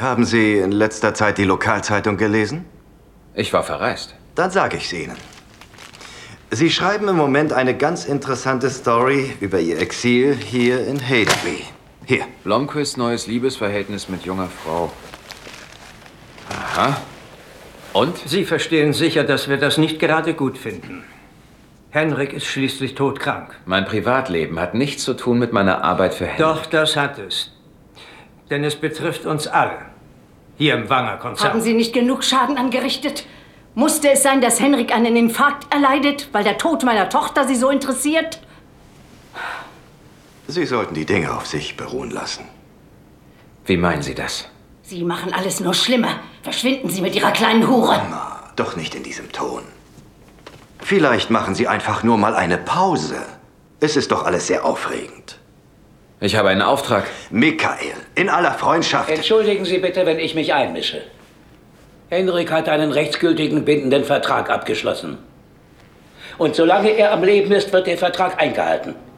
Haben Sie in letzter Zeit die Lokalzeitung gelesen? Ich war verreist. Dann sage ich's Ihnen. Sie schreiben im Moment eine ganz interessante Story über Ihr Exil hier in Haderby. Hier. Blomquists neues Liebesverhältnis mit junger Frau. Aha. Und? Sie verstehen sicher, dass wir das nicht gerade gut finden. Henrik ist schließlich todkrank. Mein Privatleben hat nichts zu tun mit meiner Arbeit für Henrik. Doch, das hat es. Denn es betrifft uns alle. Hier im Wanger-Konzern. Haben Sie nicht genug Schaden angerichtet? Musste es sein, dass Henrik einen Infarkt erleidet, weil der Tod meiner Tochter Sie so interessiert? Sie sollten die Dinge auf sich beruhen lassen. Wie meinen Sie das? Sie machen alles nur schlimmer. Verschwinden Sie mit Ihrer kleinen Hure. Mama, doch nicht in diesem Ton. Vielleicht machen Sie einfach nur mal eine Pause. Es ist doch alles sehr aufregend. Ich habe einen Auftrag. Michael, in aller Freundschaft. Entschuldigen Sie bitte, wenn ich mich einmische. Henrik hat einen rechtsgültigen, bindenden Vertrag abgeschlossen. Und solange er am Leben ist, wird der Vertrag eingehalten.